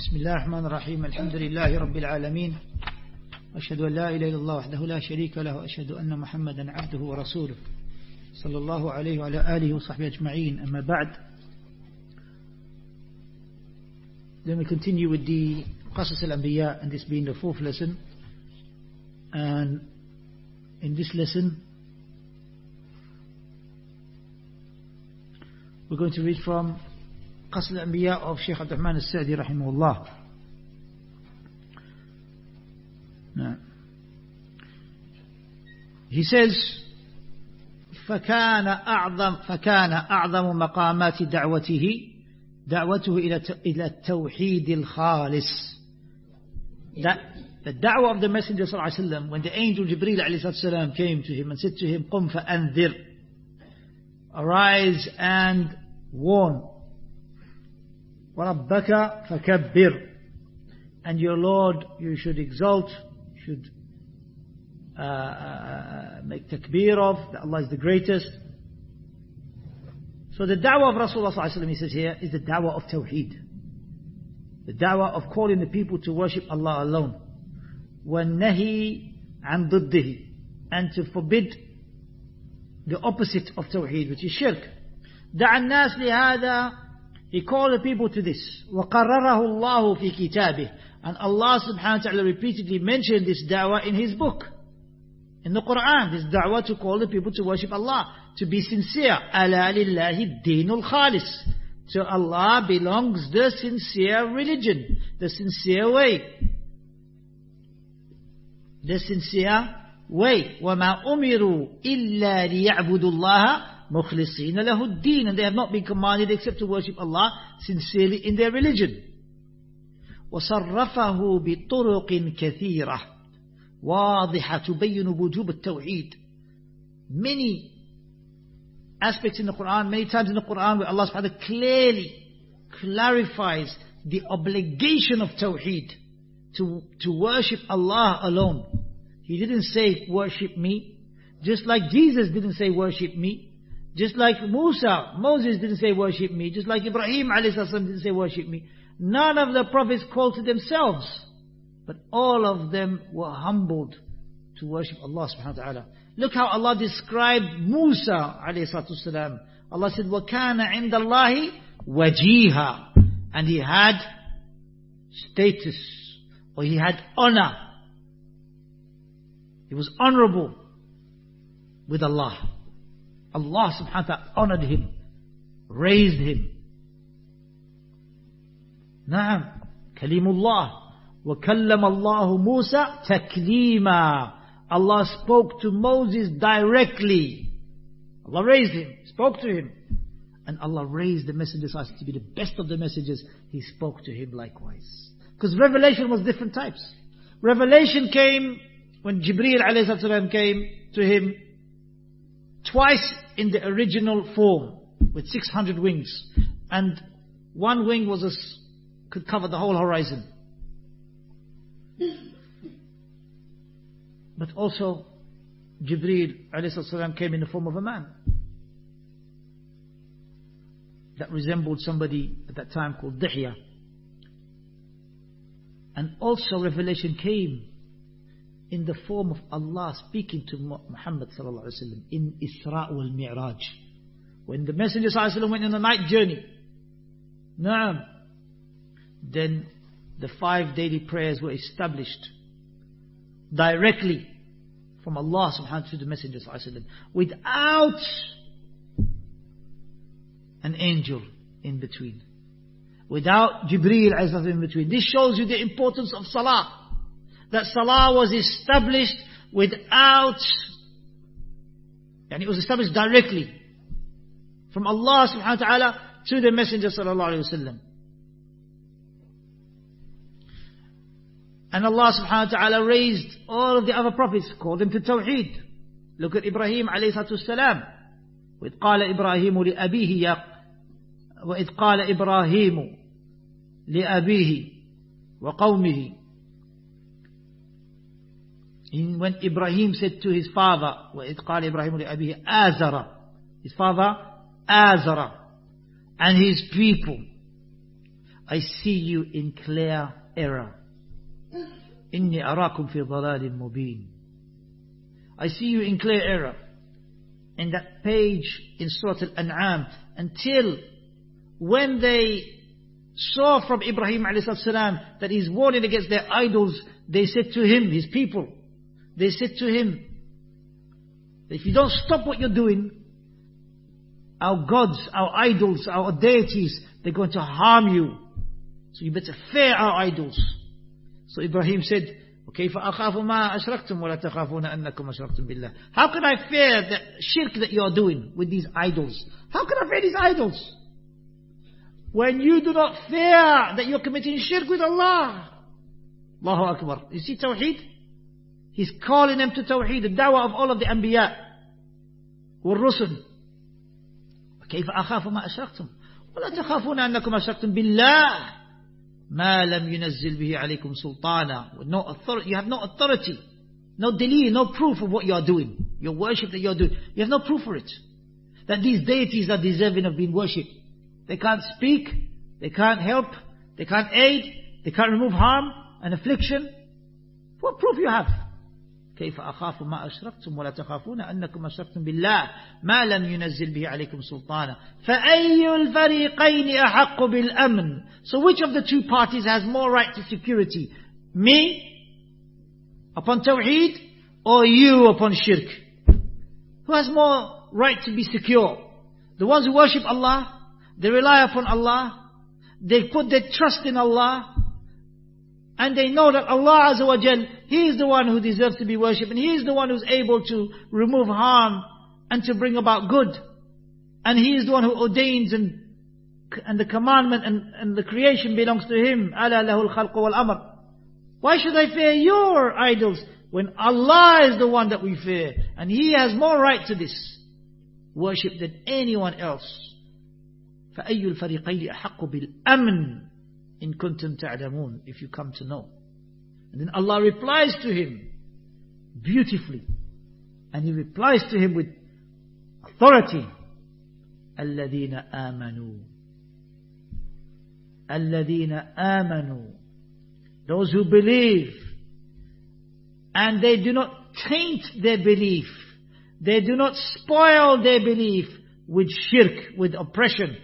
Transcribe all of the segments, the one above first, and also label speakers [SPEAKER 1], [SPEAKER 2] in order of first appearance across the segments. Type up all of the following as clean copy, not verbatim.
[SPEAKER 1] بسم الله الرحمن الرحيم الحمد لله رب العالمين أشهد أن لا إله إلا الله وحده لا شريك له وأشهد أن محمدا عبده ورسوله صلى الله عليه وعلى آله وصحبه أجمعين. أما بعد, then we continue with the Qasas al-Anbiya, and this being the fourth lesson. And in this lesson we're going to read from Qasas al-Anbiya of Shaykh Abdul Rahman al-Sa'di rahimahullah. Now, he says, فكان أعظم مقامات دعوته إلى التوحيد الخالص. That the da'wah of the Messenger sallallahu alaihi wasallam, when the angel Jibreel alayhi salam came to him and said to him, قم فأنذر, arise and warn, وَرَبَّكَ فَكَبِّرْ, and your Lord you should exalt, should make takbir of, that Allah is the greatest. So the da'wah of Rasulullah sallallahu alaihi wasallam, he says here, is the da'wah of Tawheed, the da'wah of calling the people to worship Allah alone, وَالنَّهِي عَنْ ضِدِّهِ, and to forbid the opposite of Tawheed, which is shirk. دَعَ النَّاسِ لِهَذَا, he called the people to this. وَقَرَّرَهُ اللَّهُ فِي كِتَابِهِ, and Allah subhanahu wa ta'ala repeatedly mentioned this da'wah in His book, in the Quran. This da'wah to call the people to worship Allah, to be sincere. أَلَا لِلَّهِ الدِّينُ الْخَالِص, to Allah belongs the sincere religion, the sincere way. The sincere way. وَمَا أُمِرُوا إِلَّا لِيَعْبُدُوا اللَّهَ مُخْلِصِينَ لَهُ الدِّينَ, and they have not been commanded except to worship Allah sincerely in their religion. وَصَرَّفَهُ بِطُرُقٍ كَثِيرَةٍ واضحة تبين وجوب التوحيد. Many aspects in the Quran, many times in the Quran, where Allah subhanahu wa ta'ala clearly clarifies the obligation of Tawheed, to worship Allah alone. He didn't say worship me, just like Jesus didn't say worship me, just like Moses didn't say worship me, just like Ibrahim alayhi salam didn't say worship me. None of the prophets called to themselves, but all of them were humbled to worship Allah subhanahu wa ta'ala. Look how Allah described Musa alayhi salatu salam. Allah said, وَكَانَ عِنْدَ اللَّهِ وَجِيهًا, and he had status, or he had honor. He was honorable with Allah. Allah subhanahu wa ta'ala honored him, raised him. Naam, Kalimullah. وَكَلَّمَ اللَّهُ مُوسَى تَكْلِيمًا, Allah spoke to Moses directly. Allah raised him, spoke to him. And Allah raised the messenger to be the best of the messengers. He spoke to him likewise. Because revelation was different types. Revelation came when Jibreel alayhi salam came to him twice in the original form, with 600 wings. And one wing could cover the whole horizon. But also Jibreel alayhi salam came in the form of a man that resembled somebody at that time called Dihya. And also revelation came in the form of Allah speaking to Muhammad sallallahu alaihi wasallam in Isra wal Mi'raj, when the Messenger sallallahu alaihi wasallam went on a night journey. Naam. Then the 5 daily prayers were established directly from Allah subhanahu wa ta'ala to the Messenger sallallahu alaihi wasallam, without an angel in between, without Jibreel alayhi salam in between. This shows you the importance of Salah. That Salah was established without, and it was established directly from Allah subhanahu wa ta'ala to the Messenger sallallahu alayhi wa sallam. And Allah subhanahu wa ta'ala raised all of the other prophets, called them to Tawheed. Look at Ibrahim alayhi salatu salam. وَإِذْ قَالَ إِبْرَاهِيمُ لِأَبِيهِ وَإِذْ قَالَ إِبْرَاهِيمُ لِأَبِيهِ وَقَوْمِهِ. When Ibrahim said to his father, وَإِذْ قَالَ إِبْرَاهِيمُ لِأَبِيهِ آزَرَ, his father Azara, and his people, I see you in clear error. إني أراكم في ضلال مبين. I see you in clear error. In that page in Surah Al-An'am, until when they saw from Ibrahim ﷺ that he's warning against their idols, they said to him, his people, they said to him, if you don't stop what you're doing, our gods, our idols, our deities, they're going to harm you. So you better fear our idols. So Ibrahim said, وَكَيْفَ أَخَافُ مَا أَشْرَكْتُمْ وَلَا تَخَافُونَ أَنَّكُمْ أَشْرَكْتُمْ بِاللَّهِ. How can I fear the shirk that you're doing with these idols? How can I fear these idols? When you do not fear that you're committing shirk with Allah. Allahu Akbar. You see Tawheed? He's calling them to Tawheed, the da'wah of all of the Anbiya والرسل. كيف أخاف ما أشركتم ولا تخافون أنكم أشركتم بالله ما لم ينزل به عليكم سلطانا. No authority, you have no authority, no delil, no proof of what you are doing. Your worship that you are doing, you have no proof for it. That these deities are deserving of being worshipped. They can't speak, they can't help, they can't aid, they can't remove harm and affliction. What proof you have? كيف أخاف ما أشركتم ولا تخافون أنكم أشركتم بالله ما لم ينزل به عليكم سلطانا فأي الفريقين أحق بالأمن. So which of the two parties has more right to security? Me upon Tawheed, or you upon shirk? Who has more right to be secure? The ones who worship Allah, they rely upon Allah, they put their trust in Allah, and they know that Allah Azza wa Jal, He is the one who deserves to be worshipped, and He is the one who's able to remove harm and to bring about good. And He is the one who ordains, and the commandment and the creation belongs to Him. أَلَا لَهُ الْخَلْقُ وَالْأَمْرُ. Why should I fear your idols when Allah is the one that we fear, and He has more right to this worship than anyone else? فَأَيُّ الْفَرِيقَيْنِ أَحَقُّ بِالْأَمْنِ إِن كُنتُمْ تَعْلَمُونَ. If you come to know. And then Allah replies to him beautifully, and He replies to him with authority. الَّذِينَ آمَنُوا. الَّذِينَ آمَنُوا. Those who believe, and they do not taint their belief, they do not spoil their belief with shirk, with oppression.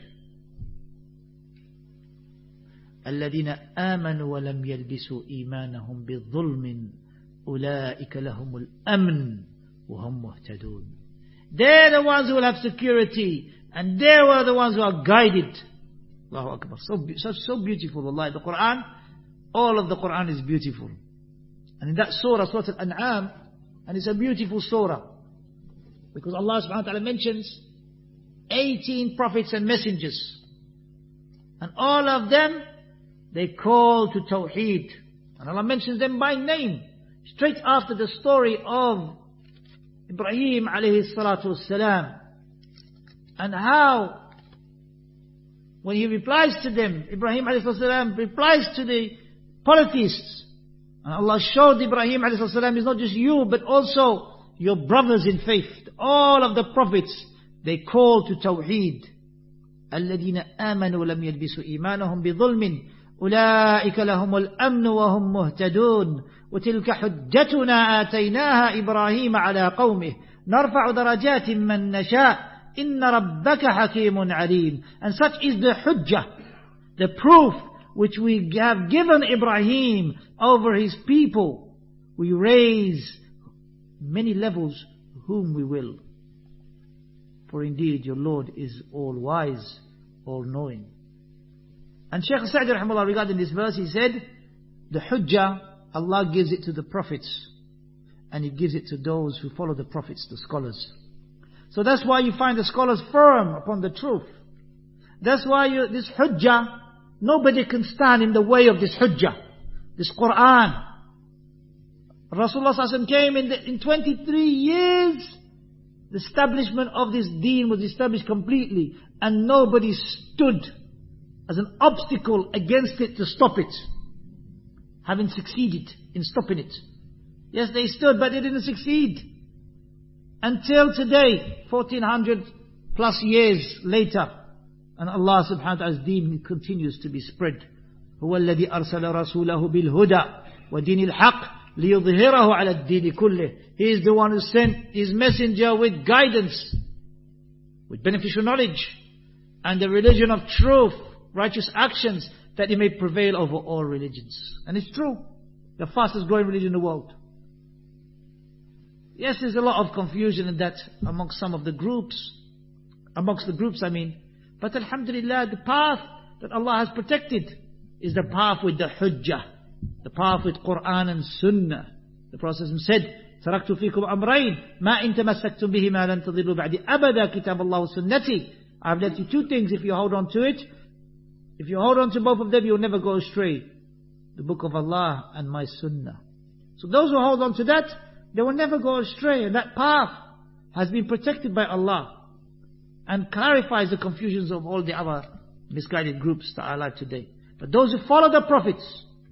[SPEAKER 1] الذين آمنوا ولم يلبسوا إيمانهم بظلم أولئك لهم الأمن وهم مهتدون. They're the ones who will have security, and they were the ones who are guided. Allahu Akbar. So beautiful, Allah. The Quran, all of the Quran is beautiful. And in that surah, Surah Al-An'am, and it's a beautiful surah, because Allah subhanahu wa ta'ala mentions 18 prophets and messengers, and all of them, they call to Tawheed. And Allah mentions them by name, straight after the story of Ibrahim alayhi salatu wassalam. And how, when he replies to them, Ibrahim alayhi salatu wassalam replies to the polytheists. And Allah showed Ibrahim alayhi salatu wassalam is not just you, but also your brothers in faith. All of the prophets, they call to Tawheed. الَّذِينَ آمَنُوا لَمْ يَلْبِسُوا إِيمَانَهُمْ بِظُلْمٍ أولئك لهم الأمن وهم مهتدون وتلك حجتنا آتيناها إبراهيم على قومه نرفع درجات من نشاء إن ربك حكيم عليم. And such is the hujjah, the proof which we have given Ibrahim over his people. We raise many levels whom we will. For indeed your Lord is all wise, all knowing. And Shaykh Sa'di rahimahullah, regarding this verse, he said, the hujjah, Allah gives it to the prophets, and He gives it to those who follow the prophets, the scholars. So that's why you find the scholars firm upon the truth. That's why this hujjah, nobody can stand in the way of this hujjah, this Quran. Rasulullah sallallahu alaihi wasallam came in 23 years, the establishment of this deen was established completely, and nobody stood as an obstacle against it to stop it, having succeeded in stopping it. Yes, they stood, but they didn't succeed. Until today, 1400 plus years later, and Allah subhanahu wa ta'ala's deen continues to be spread هو الذي أرسل رسوله بالهدى ودين الحق ليظهره على الدين كله. He is the one who sent his messenger with guidance, with beneficial knowledge, and the religion of truth, righteous actions, that he may prevail over all religions. And it's true, the fastest growing religion in the world. Yes, there's a lot of confusion in that amongst some of the groups, I mean. But alhamdulillah, the path that Allah has protected is the path with the hujjah, the path with Quran and Sunnah. The Prophet said, تركت فيكم أمرين ما إن تمسكتم بهما لن تضلوا بعد أبدا كتاب الله وسنتي. I've left you two things. If you hold on to it, if you hold on to both of them, you'll never go astray. The book of Allah and my Sunnah. So those who hold on to that, they will never go astray. And that path has been protected by Allah and clarifies the confusions of all the other misguided groups that are alive today. But those who follow the prophets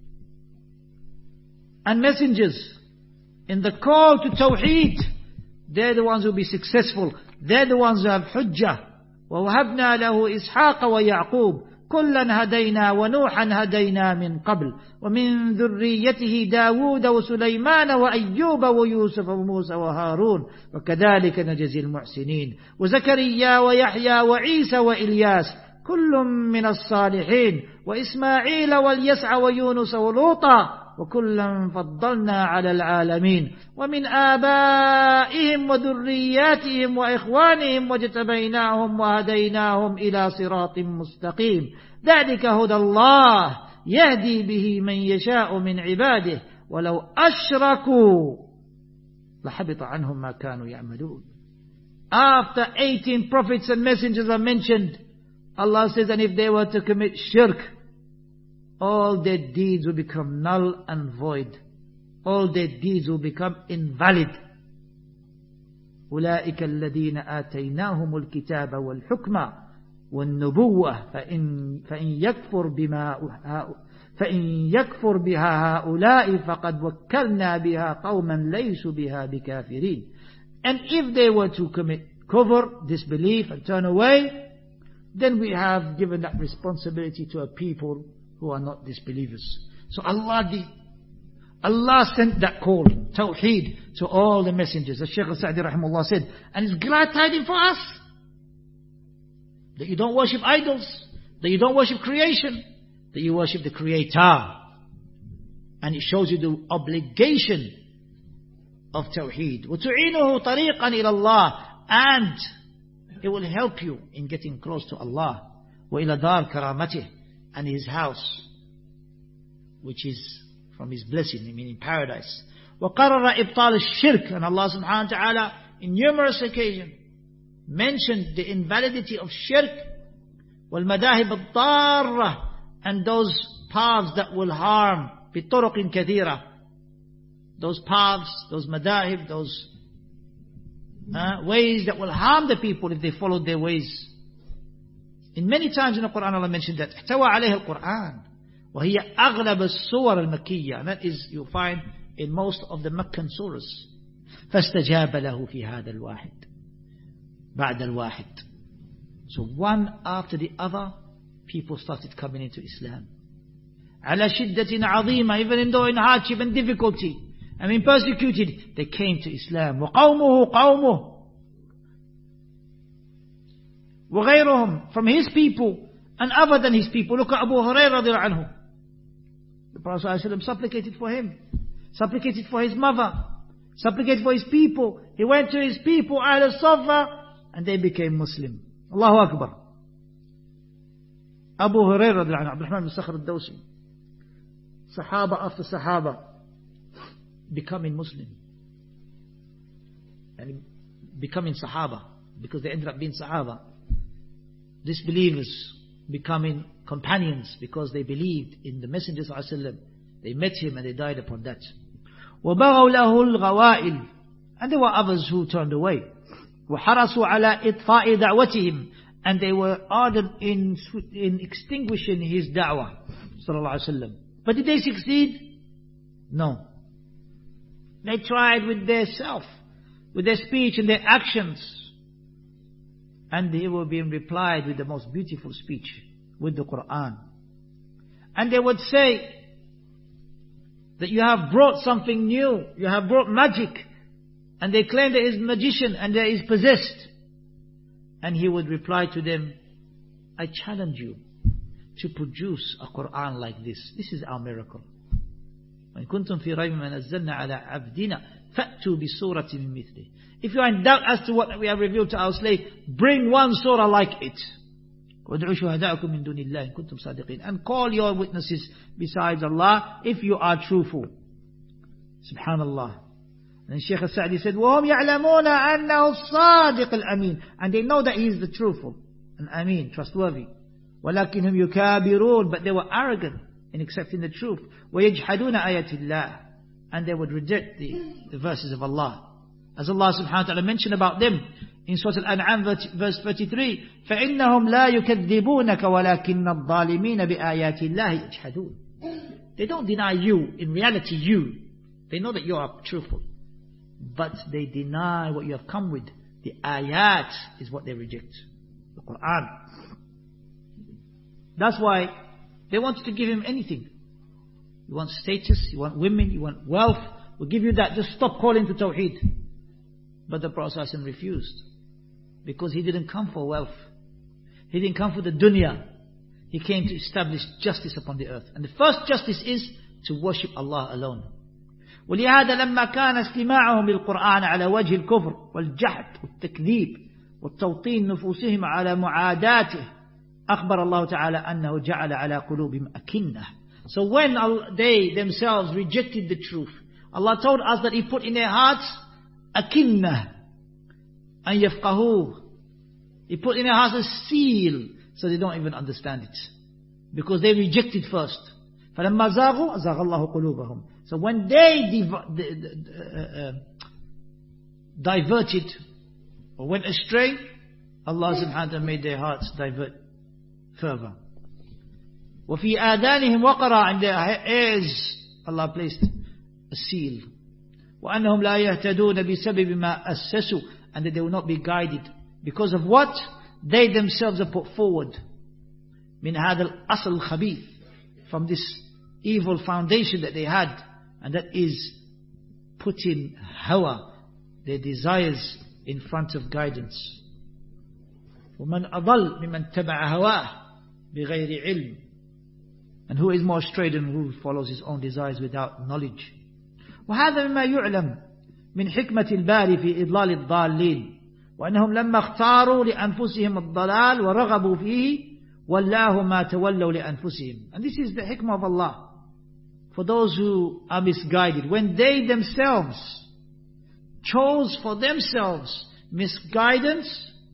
[SPEAKER 1] and messengers in the call to Tawheed, they're the ones who will be successful. They're the ones who have hujjah. وَوَهَبْنَا لَهُ إِسْحَاقَ وَيَعْقُوبَ كُلًّا هَدَيْنَا وَنُوحًا هَدَيْنَا مِنْ قَبْلِ وَمِنْ ذُرِّيَّتِهِ دَاوُودَ وَسُلَيْمَانَ وَأَيُّوبَ وَيُوسُفَ وَمُوسَى وَهَارُونَ وَكَذَلِكَ نَجْزِي الْمُحْسِنِينَ وَزَكَرِيَّا وَيَحْيَى وَعِيسَى وَإِلْيَاسَ كُلٌّ مِّنَ الصَّالِحِينَ وَإِسْمَاعِيلَ وَالْيَسْعَ وَيُونُسَ وَلُوطًا وَكُلًّا فَضَّلْنَا عَلَى الْعَالَمِينَ وَمِنْ آبَائِهِمْ وَذُرِّيَّاتِهِمْ وَإِخْوَانِهِمْ وَاجْتَبَيْنَاهُمْ وَهَدَيْنَاهُمْ إِلَى صِرَاطٍ مُسْتَقِيمٍ ذَلِكَ هُدَى اللَّهِ يَهْدِي بِهِ مَنْ يَشَاءُ مِنْ عِبَادِهِ وَلَوْ أَشْرَكُوا لَحَبِطَ عَنْهُمْ مَا كَانُوا يَعْمَلُونَ. After 18 prophets and messengers are mentioned, Allah says, and if they were to commit shirk, all their deeds will become null and void. All their deeds will become invalid. أولئك الذين آتيناهم الكتاب والحكمة والنبوة فإن يكفر بها هؤلاء فقد وكلنا بها قوما ليسوا بها بكافرين. And if they were to commit kufr, disbelief, and turn away, then we have given that responsibility to a people who are not disbelievers. So Allah sent that call, Tawheed, to all the messengers. As Shaykh al-Sa'di rahimahullah said, and it's glad tidings for us that you don't worship idols, that you don't worship creation, that you worship the Creator. And it shows you the obligation of Tawheed. وَتُعِينُهُ طَرِيقًا إِلَى اللَّهِ, and it will help you in getting close to Allah. وَإِلَى دَارِ كَرَامَتِهِ, and His house, which is from His blessing, I mean in paradise. وَقَرَرَ إِبْطَالِ الشِّرْكِ, and Allah subhanahu wa ta'ala in numerous occasions mentioned the invalidity of shirk, وَالْمَدَاهِبَ الضَّارَّةِ, and those paths that will harm, بِطُرُقٍ كَثِيرًا, those paths, those madahib, those ways that will harm the people if they follow their ways. In many times in the Quran Allah mentioned that احتوى عليها القرآن وهي أغلب السور المكية, and that is you find in most of the Meccan surahs. فاستجاب له في هذا الواحد بعد الواحد. So one after the other, people started coming into Islam. على شدة عظيمة, even though in hardship and difficulty, I mean persecuted, they came to Islam. وقومه قومه, وغيرهم, from his people and other than his people. Look at Abu Hurairah radiallahu anhu. The Prophet ﷺ supplicated for him, supplicated for his mother, supplicated for his people. He went to his people, Ahl al-Safa, and they became Muslim. Allahu Akbar. Abu Hurairah radiallahu anhu, Abdurrahman bin Sakhr al-Dawsi, Sahaba after Sahaba, becoming Muslim. And becoming Sahaba, because they ended up being Sahaba. Disbelievers becoming companions because they believed in the Messenger ﷺ. They met him and they died upon that. وَبَغَوْا لَهُ الْغَوَائِلِ, and there were others who turned away. وَحَرَصُوا عَلَىٰ إِطْفَاءِ دَعْوَتِهِمْ, and they were ardent in extinguishing his da'wah sallallahu alaihi wasallam. But did they succeed? No. They tried with their self, with their speech and their actions, and they were being replied with the most beautiful speech, with the Quran. And they would say that you have brought something new, you have brought magic. And they claim that he is a magician and that he is possessed. And he would reply to them, I challenge you to produce a Quran like this. This is our miracle. وَإِن كُنتُمْ فِي رَيْبٍ مِّمَّا نَزَّلْنَا عَلَىٰ عَبْدِنَا فَأْتُوا بِسُورَةٍ مِّن مِّثْلِهِ. If you are in doubt as to what we have revealed to our slave, bring one surah like it. وَادْعُوا شُهَدَاءَكُم مِّن دُونِ اللَّهِ إِن كُنتُمْ صَادِقِينَ. And call your witnesses besides Allah if you are truthful. Subhanallah. And Shaykh al-Sa'di said, وَهُمْ يَعْلَمُونَ أَنَّهُ الصَّادِقُ الْأَمِينَ. And they know that he is the truthful and Ameen, trustworthy. وَلَكِنْهُمْ يُكَابِرُونَ. But they were arrogant in accepting the truth. وَيَجْحَدُونَ آيَاتِ اللَّهِ. And they would reject the verses of Allah. As Allah subhanahu wa ta'ala mentioned about them in Surah Al-An'am verse 33, فَإِنَّهُمْ لَا يُكَذِّبُونَكَ وَلَكِنَّ الظَّالِمِينَ بِآيَاتِ اللَّهِ يَجْحَدُونَ. They don't deny you. In reality, you. They know that you are truthful. But they deny what you have come with. The ayat is what they reject. The Quran. That's why they wanted to give him anything. You want status, you want women, you want wealth, we'll give you that. Just stop calling to Tawheed. But the Prophet ﷺ refused. Because he didn't come for wealth. He didn't come for the dunya. He came to establish justice upon the earth. And the first justice is to worship Allah alone. ولهذا لما كان استماعهم للقرآن على وجه الكفر والجحد والتكذيب والتوطين نفوسهم على معاداته أخبر الله تعالى أنه جعل على قلوبهم أكنة. So when they themselves rejected the truth, Allah told us that He put in their hearts أكنة أن يفقهوه. He put in their hearts a seal so they don't even understand it. Because they rejected first. فلما زاغوا أزاغ الله قلوبهم. So when they diverted or went astray, Allah subhanahu wa ta'ala made their hearts divert further. وفي آذانهم وقرا, in their ears Allah placed a seal. وأنهم لا يهتدون بسبب ما أسسوا, and that they will not be guided because of what they themselves have put forward. من هذا الأصل الخبيث, from this evil foundation that they had, and that is putting hawa, their desires, in front of guidance. ومن أضل ممن تبع هواه بغير علم. And who is more astray than who follows his own desires without knowledge. وهذا مما يعلم من حكمة الباري في إضلال الضالين وأنهم لما اختاروا لأنفسهم الضلال ورغبوا فيه والله ما تولوا لأنفسهم. And this is the hikmah of Allah for those who are misguided. When they themselves chose for themselves misguidance,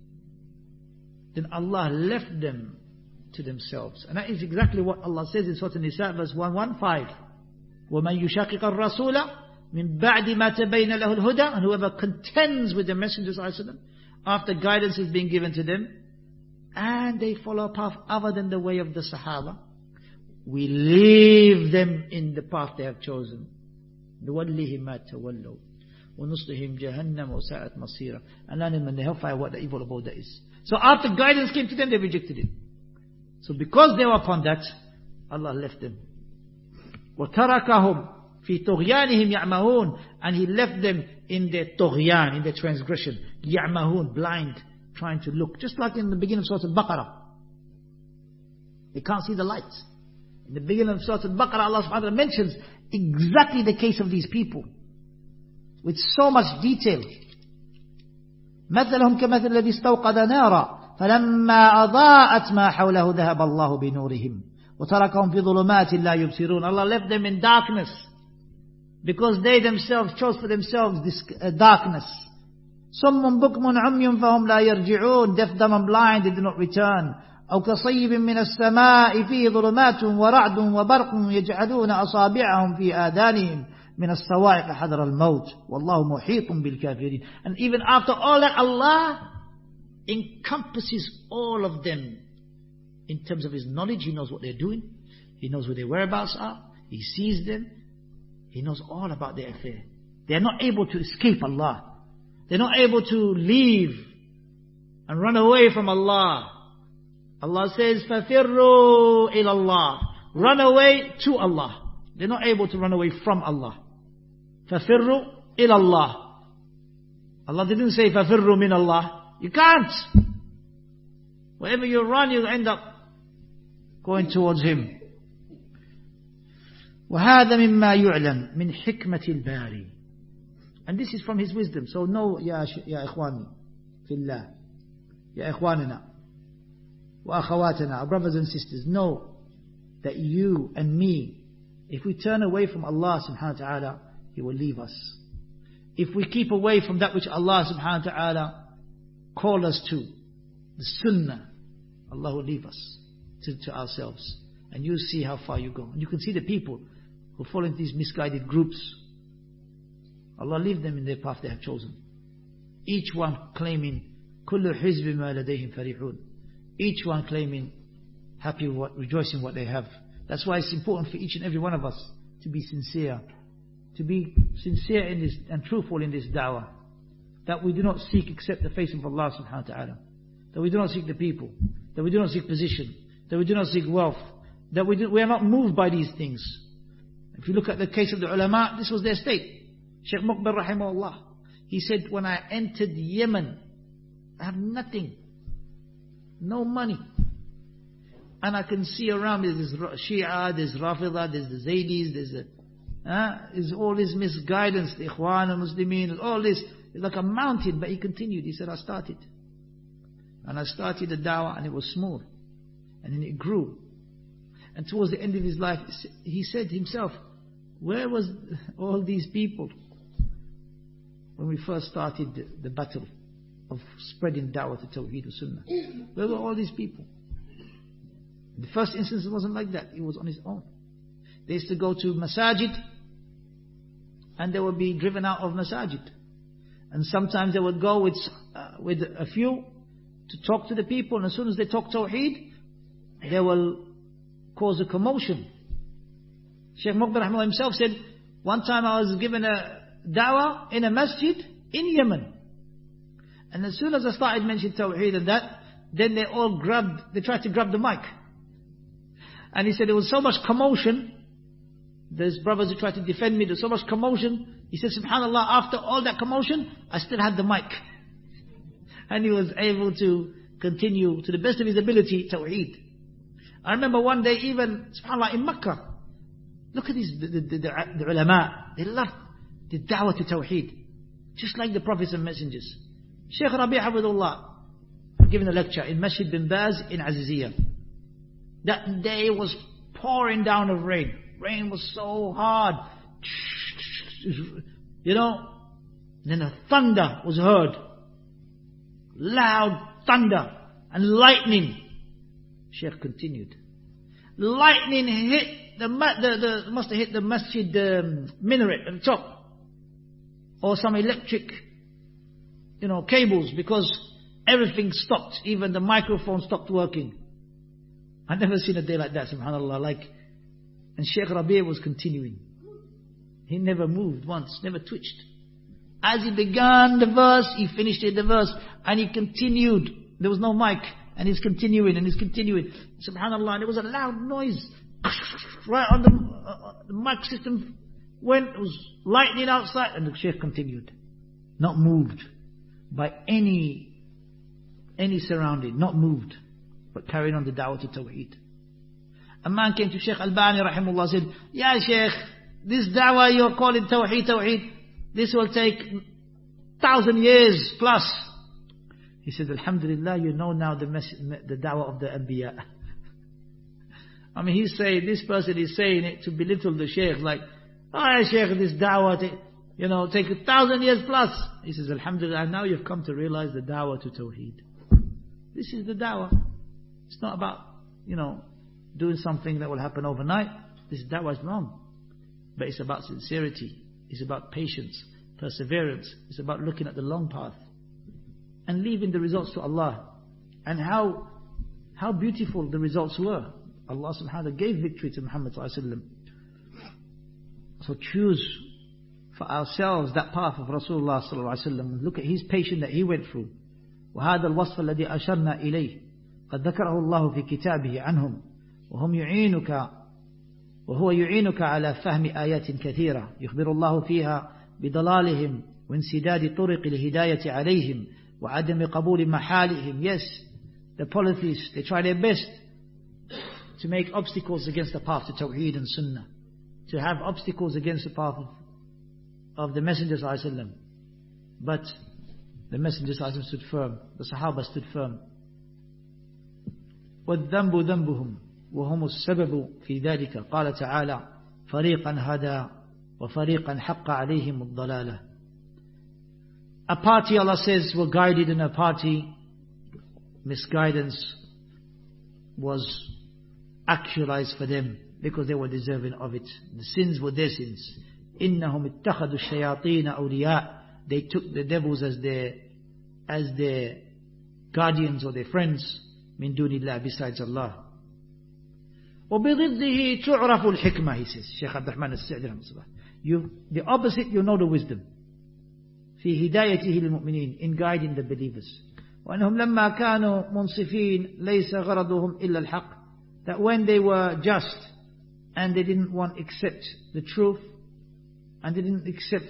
[SPEAKER 1] then Allah left them to themselves. And that is exactly what Allah says in Surah An-Nisa verse 115. وَمَنْ يُشَاقِقَ الرَّسُولَ مِنْ بَعْدِ مَا تَبَيْنَ لَهُ الْهُدَى. And whoever contends with the Messenger ﷺ after guidance is being given to them, and they follow a path other than the way of the Sahaba, we leave them in the path they have chosen. نُوَلِّهِمْ مَا تَوَلَّوْا وَنُصْلِهِمْ جَهَنَّمَ وَسَاءَتْ مَصِيرًا. And land them in the hellfire, what the evil abode that is. So after guidance came to them, they rejected it. So because they were upon that, Allah left them. وَتَرَكَهُمْ فِي طُغْيَانِهِمْ يَعْمَهُونَ. And He left them in their طُغْيان, in their transgression. يَعْمَهُونَ, blind, trying to look. Just like in the beginning of Surah Al-Baqarah. They can't see the light. In the beginning of Surah Al-Baqarah, Allah subhanahu wa ta'ala mentions exactly the case of these people. With so much detail. مثلهم كمثل الذي استوقد نارا فلما أضاءت ما حوله ذهب الله بنورهم وتركهم في ظلمات لا يبصرون. Allah left them in darkness because they themselves chose for themselves this darkness. صم بكم عمي فهم لا يرجعون. Deaf, dumb and blind, they do not return. أو كصيب من السماء فيه ظلمات ورعد وبرق يجعلون أصابعهم في آذانهم من الصواعق حذر الموت والله محيط بالكافرين. And even after all that, Allah encompasses all of them in terms of His knowledge. He knows what they're doing. He knows where their whereabouts are. He sees them. He knows all about their affair. They're not able to escape Allah. They're not able to leave and run away from Allah. Allah says, فَفِرُّوا إِلَى اللَّهِ run away to Allah. They're not able to run away from Allah. فَفِرُّوا إِلَى اللَّهِ. Allah didn't say فَفِرُّوا مِنَ اللَّهِ. You can't. Wherever you run, you'll end up going towards Him. وَهَذَا مِمَّا يُعْلَمْ مِنْ حِكْمَةِ الْبَارِي. And this is from His wisdom. So know, يا إخواني في الله, يا إخواننا وأخواتنا, our brothers and sisters, know that you and me, if we turn away from Allah subhanahu wa ta'ala, He will leave us. If we keep away from that which Allah subhanahu wa ta'ala called us to, the sunnah, Allah will leave us to ourselves. And you see how far you go. And you can see the people who fall into these misguided groups. Allah leave them in their path they have chosen. Each one claiming, كُلُّ حِزْبٍ مَا لَدَيْهِمْ فَرِحُونَ. Each one claiming, happy, rejoicing what they have. That's why it's important for each and every one of us to be sincere. To be sincere in this and truthful in this da'wah. That we do not seek except the face of Allah subhanahu wa ta'ala. That we do not seek the people. That we do not seek position. That we do not seek wealth. That we are not moved by these things. If you look at the case of the ulama, this was their state. Shaykh Muqbil rahimahullah, he said, when I entered Yemen, I have nothing. No money. And I can see around me, there's Shia, there's Rafidah, there's the Zaydis, there's all this misguidance, the Ikhwan al-Muslimin, all this. It's like a mountain, but he continued. He said, I started. And I started the da'wah and it was small. And then it grew. And towards the end of his life, he said himself, where was all these people when we first started the battle of spreading da'wah to Tawheed wa Sunnah? Where were all these people? In the first instance, it wasn't like that. He was on his own. They used to go to masajid and they would be driven out of masajid. And sometimes they would go with a few to talk to the people, and as soon as they talk Tawheed, they will cause a commotion. Shaykh Muqbil rahimahullah himself said, one time I was given a da'wah in a masjid in Yemen. And as soon as I started mentioning Tawheed and that, then they tried to grab the mic. And he said there was so much commotion, there's brothers who tried to defend me, there's so much commotion. He said, subhanAllah, after all that commotion, I still had the mic. And he was able to continue to the best of his ability, Tawheed. I remember one day even, subhanAllah, in Makkah, look at these, the ulama, they love the da'wah to Tawheed. Just like the prophets and messengers. Shaykh Rabi' Hafidullah, giving a lecture in Masjid bin Baz in Aziziyah. That day was pouring down of rain. Rain was so hard. You know, then a thunder was heard. Loud thunder and lightning. Shaykh continued. Lightning hit must have hit the masjid minaret at the top. Or some electric, cables, because everything stopped. Even the microphone stopped working. I've never seen a day like that, subhanAllah. And Shaykh Rabi' was continuing. He never moved once, never twitched. As he began the verse, he finished the verse, and he continued. There was no mic, and he's continuing, subhanAllah, and it was a loud noise. Right on the mic system went, it was lightning outside, and the Shaykh continued. Not moved by any surrounding, not moved, but carried on the da'wah to Tawheed. A man came to Shaykh Albani rahimahullah, said, Ya Shaykh, this da'wah you're calling Tawheed, this will take 1,000 years plus. He said, Alhamdulillah, you know now the da'wah of the Anbiya. I mean, this person is saying it to belittle the Shaykh, like, oh Shaykh, this da'wah, take 1,000 years plus. He says, Alhamdulillah, now you've come to realize the da'wah to Tawheed. This is the da'wah. It's not about, doing something that will happen overnight. This da'wah is wrong. But it's about sincerity. It's about patience, perseverance. It's about looking at the long path and leaving the results to Allah. And how beautiful the results were. Allah subhanahu wa ta'ala gave victory to Muhammad sallallahu alaihi wasallam. So choose for ourselves that path of Rasulullah sallallahu alaihi wasallam. Look at his patience that he went through. وهذا الوصف الذي أشرنا إليه قد ذكره الله في كتابه عنهم وهم يعينك وهو يعينك على فهم آيات كثيرة يخبر الله فيها بضلالهم وانسداد طرق الهداية عليهم وعدم قبول محالهم. Yes, the polytheists, they try their best to make obstacles against the path to Tawheed and Sunnah, to have obstacles against the path of the Messenger ﷺ. But the Messenger ﷺ stood firm, the Sahaba stood firm. وَالذَّنْبُ ذَنْبُهُمْ وَهُمُ السَّبَبُ فِي ذَلِكَ قال تعالى فَرِيقًا هَدَى وَفَرِيقًا حَقَّ عَلَيْهِمُ الضَّلَالَةِ. A party, Allah says, were guided, and a party, misguidance was actualized for them because they were deserving of it. The sins were their sins. إِنَّهُمْ اتَّخَذُوا الشَّيَاطِينَ أَوْلِيَاءَ. They took the devils as their guardians or their friends, min dunillah, besides Allah. وَبِضِدِّهِ تُعْرَفُ الْحِكْمَةِ, he says, Shaykh Abdul Rahman al-Sa'di. The opposite, you know the wisdom. في هدايته للمؤمنين, in guiding the believers. وأنهم لما كانوا منصفين ليس غرضهم إلا الحق. That when they were just and they didn't want to accept the truth and they didn't accept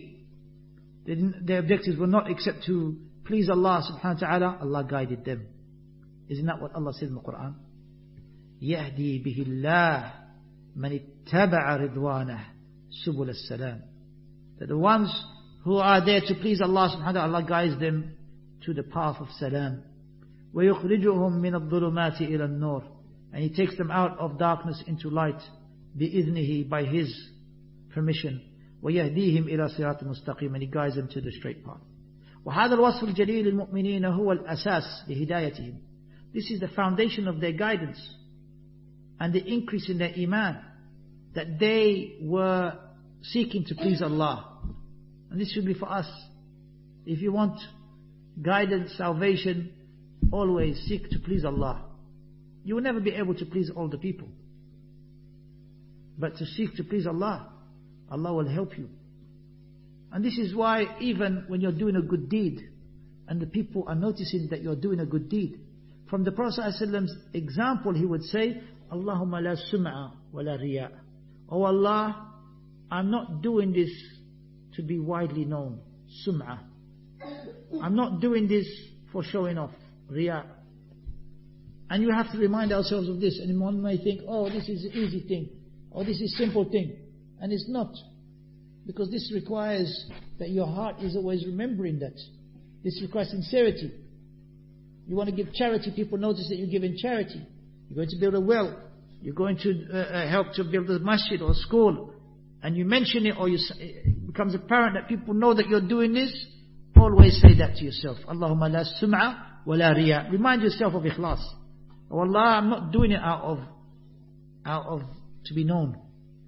[SPEAKER 1] their objectives were not except to please Allah subhanahu wa ta'ala, Allah guided them. Isn't that what Allah says in the Quran? يهدي به الله من اتبع رضوانه سبل السلام. That the ones who are there to please Allah subhanahu wa ta'ala, Allah guides them to the path of salam. ويخرجهم من الظلمات إلى النور. And He takes them out of darkness into light بإذنه, by His permission. ويهديهم إلى صراط مستقيم, and He guides them to the straight path. وهذا الوصف الجليل للمؤمنين هو الأساس لهدايتهم. This is the foundation of their guidance and the increase in their iman, that they were seeking to please Allah. And this should be for us. If you want guidance, salvation, always seek to please Allah. You will never be able to please all the people, but to seek to please Allah, Allah will help you. And this is why even when you're doing a good deed and the people are noticing that you're doing a good deed, from the Prophet ﷺ's example, he would say, Allahumma la sum'a wa la riya. Oh Allah, I'm not doing this to be widely known. Sum'a. I'm not doing this for showing off. Riya. And you have to remind ourselves of this. And one may think, oh, this is an easy thing. Or this is a simple thing. And it's not. Because this requires that your heart is always remembering that. This requires sincerity. You want to give charity, people notice that you're giving charity. You're going to build a well. You're going to help to build a masjid or a school. And you mention it, or it becomes apparent that people know that you're doing this. Always say that to yourself. Allahumma la sum'a wa la riya. Remind yourself of ikhlas. Oh Allah, I'm not doing it out of to be known,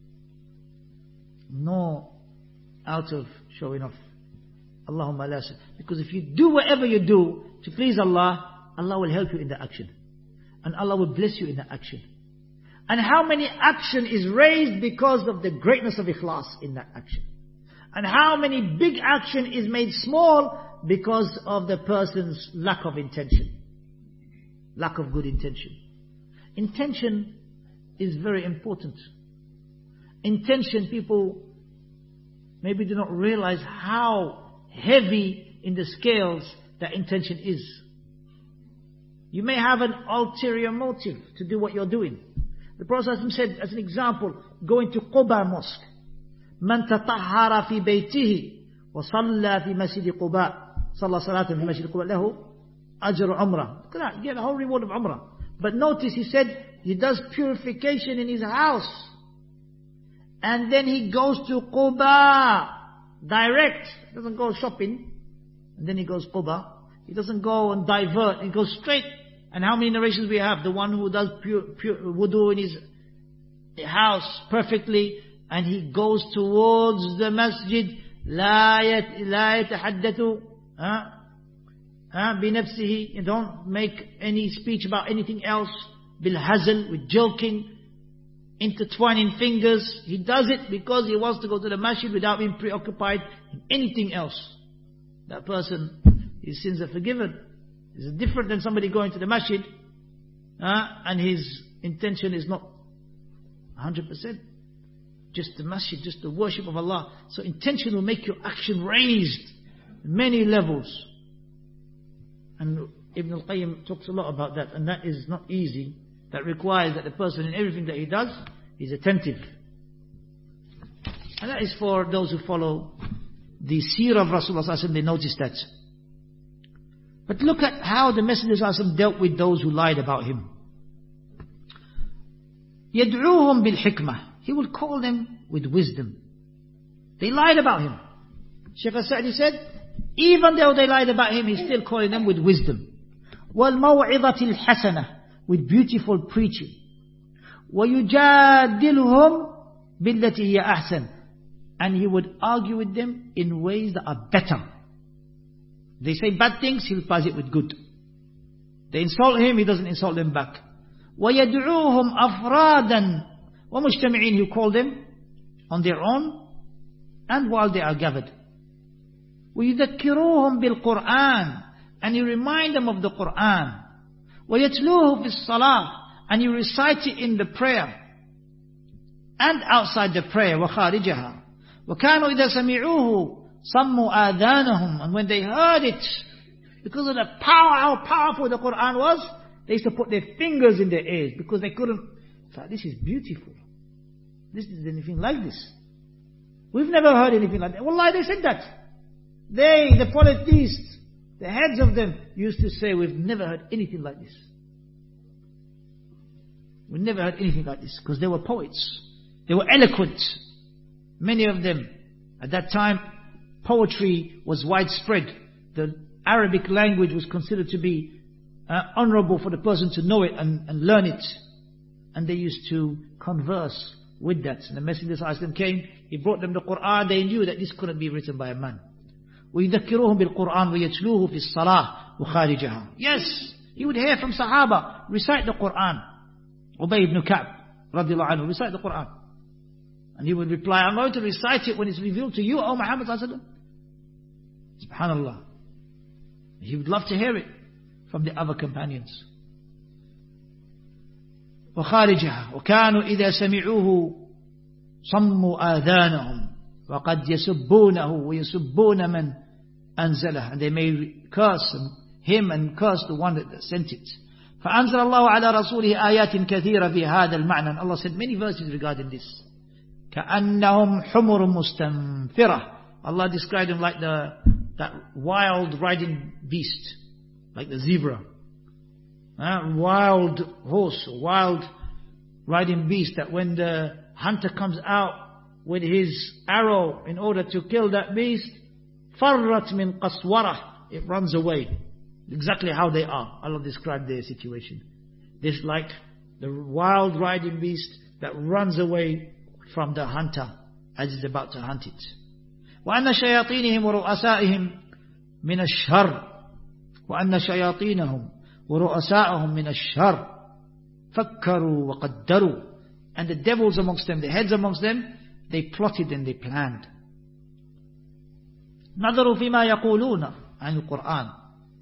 [SPEAKER 1] nor out of showing off. Allahumma la. Because if you do whatever you do to please Allah, Allah will help you in the action, and Allah will bless you in the action. And how many action is raised because of the greatness of ikhlas in that action? And how many big action is made small because of the person's lack of intention, lack of good intention. Intention is very important. Intention, people maybe do not realize how heavy in the scales that intention is. You may have an ulterior motive to do what you're doing. The Prophet said, as an example, going to Quba mosque. من تطهر في بيته وصلى في مسجد قباء صلى صلاة في مسجد قباء له أجر عمره. You get the whole reward of Umrah. But notice he said he does purification in his house, and then he goes to Quba direct. He doesn't go shopping and then he goes Quba. He doesn't go and divert. He goes straight. And how many narrations we have? The one who does pure wudu in his house perfectly, and he goes towards the masjid. لا يتحدث بنفسه. You don't make any speech about anything else. بالهزل, with joking, intertwining fingers. He does it because he wants to go to the masjid without being preoccupied in anything else. That person, his sins are forgiven. It's different than somebody going to the masjid and his intention is not 100%. Just the masjid, just the worship of Allah. So intention will make your action raised many levels. And Ibn al-Qayyim talks a lot about that, and that is not easy. That requires that the person in everything that he does is attentive. And that is for those who follow the seerah of Rasulullah sallallahu alaihi wasallam, they notice that. But look at how the Messenger sallallahu alaihi wasallam dealt with those who lied about him. يَدْعُوهُمْ بِالْحِكْمَةِ. He will call them with wisdom. They lied about him. Shaykh al-Sa'di said, even though they lied about him, he's still calling them with wisdom. وَالْمَوْعِظَةِ الْحَسَنَةِ. With beautiful preaching. وَيُجَادِلُهُمْ بِالَّتِي هِيَ أَحْسَنُ. And he would argue with them in ways that are better. They say bad things, he replies it with good. They insult him, he doesn't insult them back. وَيَدْعُوهُمْ أَفْرَادًا وَمُجْتَمِعِينَ. He call them on their own and while they are gathered. وَيُذَكِّرُوهُمْ بِالْقُرْآنِ. And you remind them of the Qur'an. وَيَتْلُوهُ فِي الصَّلَاةِ. And you recite it in the prayer and outside the prayer. وَخَارِجَهَا. وَكَانُوا إِذَا سَمِعُوهُ صَمُّوا آذَانَهُم. And when they heard it, because of the power, how powerful the Qur'an was, they used to put their fingers in their ears because they couldn't. This is beautiful. This is anything like this. We've never heard anything like that. Wallahi, they said that. They, the polytheists, the heads of them, used to say, we've never heard anything like this. We never heard anything like this because they were poets. They were eloquent. Many of them. At that time, poetry was widespread. The Arabic language was considered to be honorable for the person to know it and learn it. And they used to converse with that. And the Messenger ﷺ came, he brought them the Qur'an. They knew that this couldn't be written by a man. وَيُذَكِّرُوهُمْ بِالْقُرْآنِ وَيَتْلُوهُ فِي الصَّلَاةِ وَخَارِجَهَا. Yes, he would hear from Sahaba, recite the Qur'an. Ubay ibn Ka'b, radiallahu anhu, recite the Qur'an. And he would reply, I'm going to recite it when it's revealed to you, O Muhammad ﷺ. Subhanallah. He would love to hear it from the other companions. وخارجها وكانوا إذا سمعوه صموا آذانهم وقد يسبونه ويسبون من أنزله. And they may curse him and curse the one that sent it. فأنزل الله على رسوله آيات كثيرة في هذا المعنى. And Allah said many verses regarding this. كأنهم حمر مستنفرة. Allah described them like that wild riding beast, like the zebra. Wild horse, wild riding beast, that when the hunter comes out with his arrow in order to kill that beast, farrat min qaswarah, it runs away. Exactly how they are. Allah described their situation. This like the wild riding beast that runs away from the hunter as he's about to hunt it. وأن شياطينهم ورؤسائهم من الشر وأن شياطينهم وَرُؤَسَاءَهُمْ مِنَ الشَّرِّ فَكَّرُوا وَقَدَّرُوا. And the devils amongst them, the heads amongst them, they plotted and they planned. نَظَرُوا فِيمَا يَقُولُونَ عَنِ الْقُرْآنِ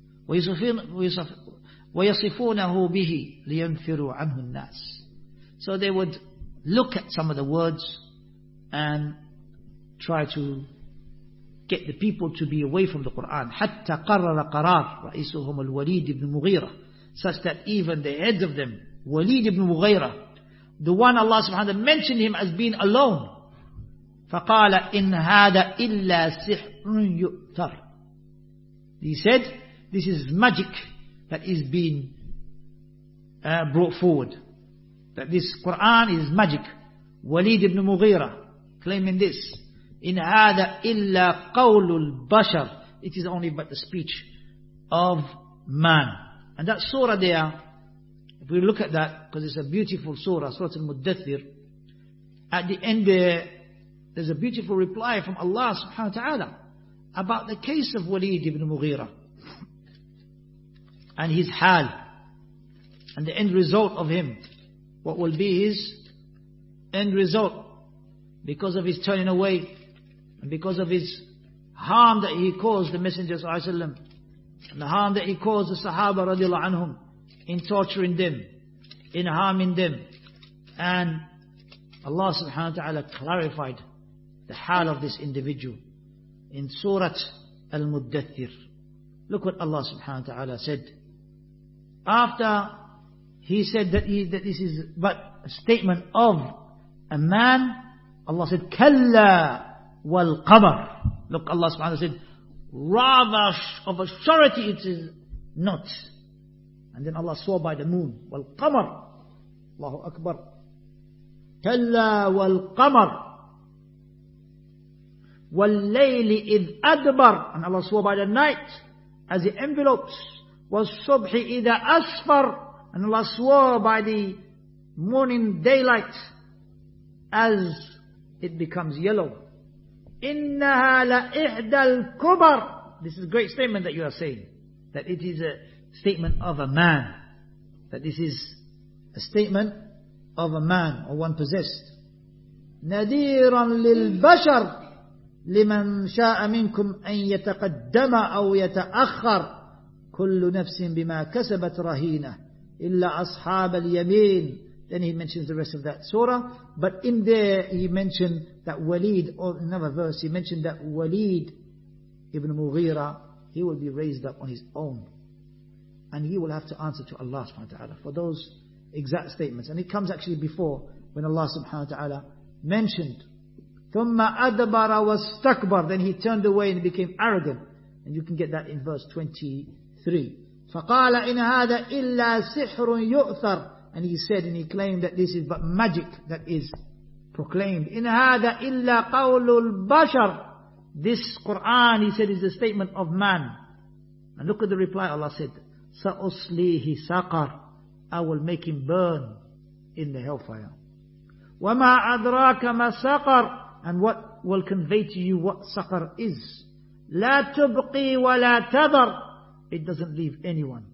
[SPEAKER 1] وَيَصِفُونَهُ بِهِ لِيَنْفِرُوا عَنْهُ النَّاسِ. So they would look at some of the words and try to get the people to be away from the Qur'an. حتى قرر قرار رئيسهم الوليد ibn Mughira, such that even the heads of them, Walid ibn Mughira, the one Allah subhanahu wa ta'ala mentioned him as being alone, فقال إن هذا إلا سحر يؤثر. He said, this is magic that is being brought forward. That this Qur'an is magic. Walid ibn Mughira claiming this. In هذا إلا قول البشر. It is only but the speech of man. And that surah there, if we look at that, because it's a beautiful surah, Surah Al-Muddathir, at the end there's a beautiful reply from Allah subhanahu wa ta'ala about the case of Walid ibn Mughira and his hal and the end result of him. What will be his end result because of his turning away and because of his harm that he caused the Messenger sallallahu alaihi wasallam, and the harm that he caused the Sahaba radiallahu anhum in torturing them, in harming them, and Allah subhanahu wa ta'ala clarified the hal of this individual in Surah Al-Muddathir. Look what Allah subhanahu wa ta'ala said. After He said that this is but a statement of a man, Allah said, Kalla wal qamar. Look, Allah subhanahu wa ta'ala said, rather of a surety it is not. And then Allah swore by the moon, wal qamar. Allahu Akbar. Kalla wal qamar. Wal layli idh adbar. And Allah swore by the night as it envelopes. Was subhi idha asfar. And Allah swore by the morning daylight as it becomes yellow. Innaha la ihdal kubar. This is a great statement that you are saying. That it is a statement of a man. That this is a statement of a man or one possessed. Nadiran lil bashar. لمن شاء منكم أن يتقدم أو يتأخر كل نفس بما كسبت رهينة إلا أصحاب اليمين. Then he mentions the rest of that surah, but in there he mentioned that Walid, or another verse he mentioned that Walid ibn Mughira, he will be raised up on his own and he will have to answer to Allah subhanahu wa ta'ala for those exact statements. And it comes actually before when Allah subhanahu wa ta'ala mentioned ثُمَّ أَدْبَرَ وَاسْتَكْبَرَ, then he turned away and became arrogant. And you can get that in verse 23. فَقَالَ إِنْ هَذَا إِلَّا سِحْرٌ يُؤْثَرٌ, and he said and he claimed that this is but magic that is proclaimed. إِنْ هَذَا إِلَّا قَوْلُ الْبَشَرِ, this Quran, he said, is the statement of man. And look at the reply. Allah said, سَأُصْلِيهِ سَقَرَ, I will make him burn in the hellfire. وَمَا أَدْرَاكَ مَا سَقَرَ, and what will convey to you what saqar is. لَا تُبْقِي وَلَا تَذَرْ, it doesn't leave anyone.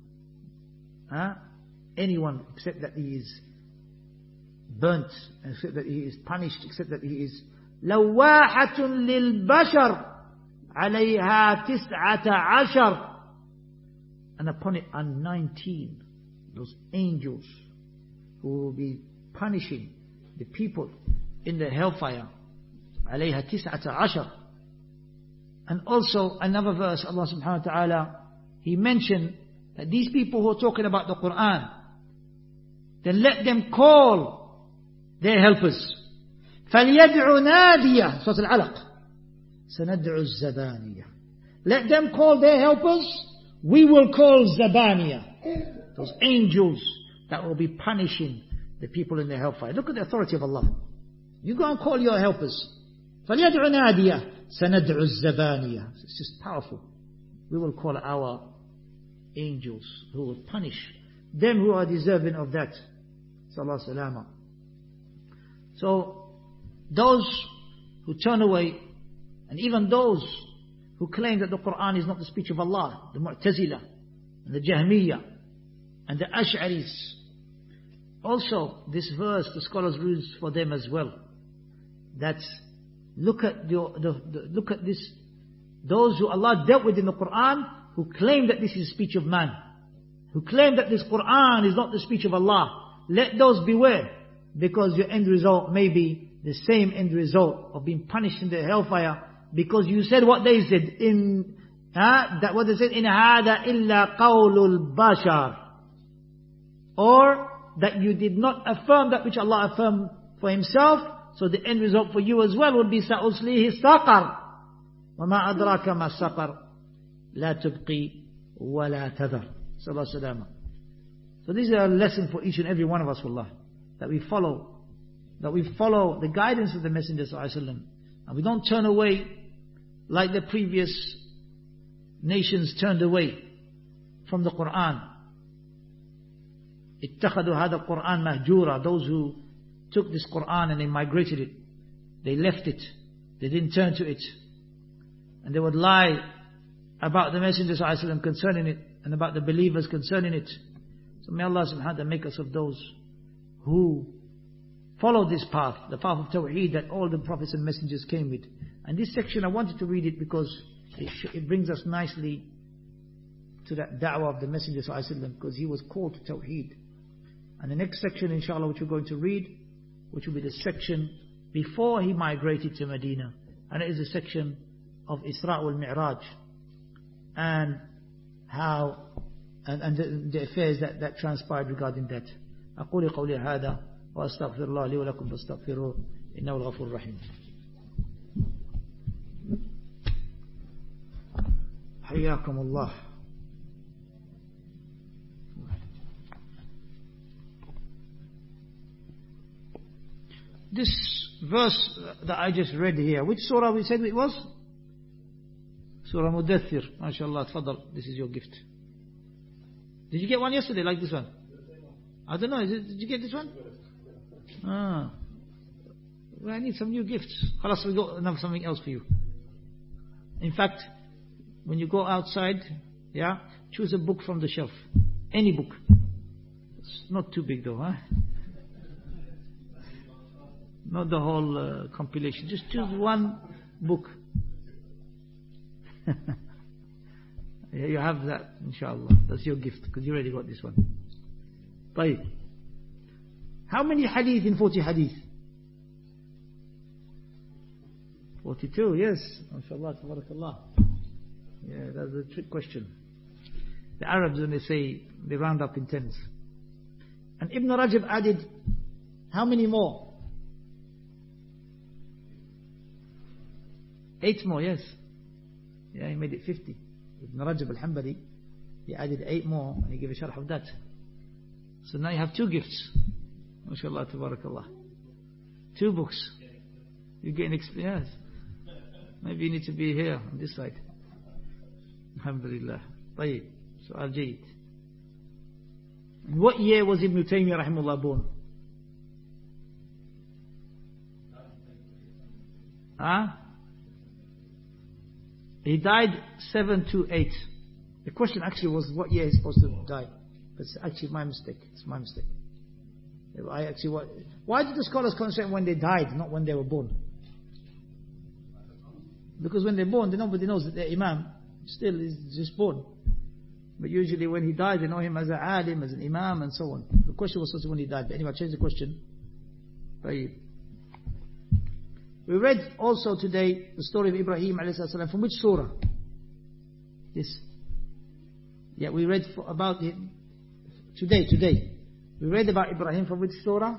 [SPEAKER 1] Anyone except that he is burnt, except that he is punished, except that he is لَوَّاحَةٌ لِلْبَشَرِ عَلَيْهَا 19, and upon it are 19 those angels who will be punishing the people in the hellfire. عليها 19. And also another verse, Allah subhanahu wa ta'ala, He mentioned that these people who are talking about the Quran, then let them call their helpers. فَلْيَدْعُ نَادِيَةً, Surah Al-Alaq. سَنَدْعُ الزَّبَانِيَةً, let them call their helpers, we will call Zabaniya, those angels that will be punishing the people in the hellfire. Look at the authority of Allah. You go and call your helpers. فَلْيَدْعُ نَادِيَةً سَنَدْعُ الزَّبَانِيَةً. It's just powerful. We will call our angels who will punish them who are deserving of that. Sallallahu salama. So, those who turn away, and even those who claim that the Quran is not the speech of Allah, the Mu'tazila, and the Jahmiyyah, and the Ash'aris, also this verse, the scholars read for them as well. That look at look at this, those who Allah dealt with in the Quran, who claim that this is the speech of man, who claim that this Quran is not the speech of Allah. Let those beware, because your end result may be the same end result of being punished in the hellfire, because you said what they said in that what they said, in hada illa qawlul bashar, or that you did not affirm that which Allah affirmed for Himself. So the end result for you as well would be سَأُصْلِيهِ سَقَرْ وَمَا أَدْرَاكَ مَا سَقَرْ لَا تُبْقِي وَلَا تَذَرْ. Sallallahu Alaihi. So this is a lesson for each and every one of us, wallah, that we follow the guidance of the Messenger Sallallahu Alaihi Wasallam, and we don't turn away like the previous nations turned away from the Quran. اتخذوا هذا القرآن مهجورا, those who took this Quran and they migrated it, they left it, they didn't turn to it, and they would lie about the Messenger ﷺ concerning it, and about the believers concerning it. So may Allah subhanahu wa ta'ala make us of those who follow this path, the path of Tawheed that all the prophets and messengers came with. And this section I wanted to read it because it brings us nicely to that da'wah of the Messenger ﷺ, because he was called to Tawheed. And the next section inshallah which we're going to read which will be the section before he migrated to Medina. And it is a section of Isra wal Mi'raj. And how, and the affairs that transpired regarding that. أقول قولي هذا وأستغفر الله لي ولكم فاستغفروه إنه الغفور الرحيم. حياكم الله. This verse that I just read here, which surah we said it was? Surah Mudaththir. MashaAllah, tfaddal. This is your gift. Did you get one yesterday like this one? I don't know. Did you get this one? Well, I need some new gifts. Khalas, we got something else for you. In fact, when you go outside, choose a book from the shelf. Any book. It's not too big though, huh? Not the whole compilation. Just choose one book. You have that, inshallah. That's your gift, because you already got this one. طيب. How many hadith in 40 hadith? 42, yes. MashaAllah, tabarakallah. Yeah, that's a trick question. The Arabs, when they say, they round up in tens. And Ibn Rajab added, how many more? 8 more, yes. Yeah, he made it 50. Ibn Rajab al-Hanbali, he added 8 more, and he gave a sharh of that. So now you have 2 gifts. MashaAllah, tabarakallah. 2 books. You're getting experience. Maybe you need to be here on this side. Alhamdulillah. طيب. سؤال جيد. In what year was Ibn Taymiyyah rahimahullah born? He died 728. The question actually was what year he's supposed to die. But it's actually my mistake. It's my mistake. Why did the scholars concentrate when they died, not when they were born? Because when they're born, nobody knows that their imam still is just born. But usually when he died, they know him as an alim, as an imam, and so on. The question was supposed to when he died. But anyway, I changed the question. Right. We read also today the story of Ibrahim a.s. from which surah? Yes. Yeah, we read about it today. We read about Ibrahim from which surah?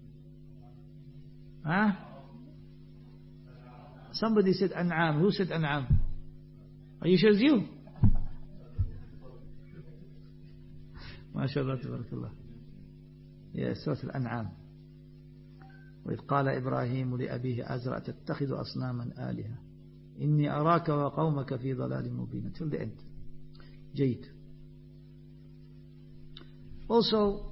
[SPEAKER 1] Somebody said An'am. Who said An'am? Are you sure it's you? MashaAllah, tabarakallah. Yes, Surah Al-An'am. وإذ قال إبراهيم لأبيه آزر أتتخذ أصناما آلهة إني أراك وقومك في ضلال مبين till the end. جيد. Also,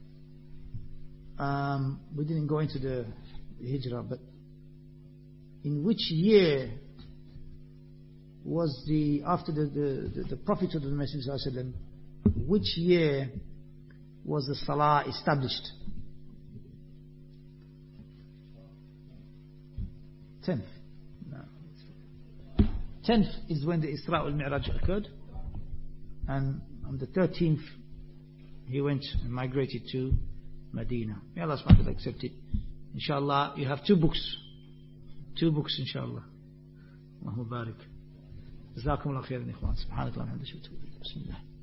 [SPEAKER 1] we didn't go into the hijrah, but in which year was after the prophet of the Messenger ﷺ, which year was the salah established? 10th. No. 10th is when the Isra wal Mi'raj occurred, and on the 13th he went and migrated to Medina. May Allah subhanahu wa ta'ala accept it. Inshallah, you have 2 books. 2 books, inshallah. Allahu barik. Jazakum Allah khairan, ikhwan. Subhanakallah wa bihamdika. Bismillah.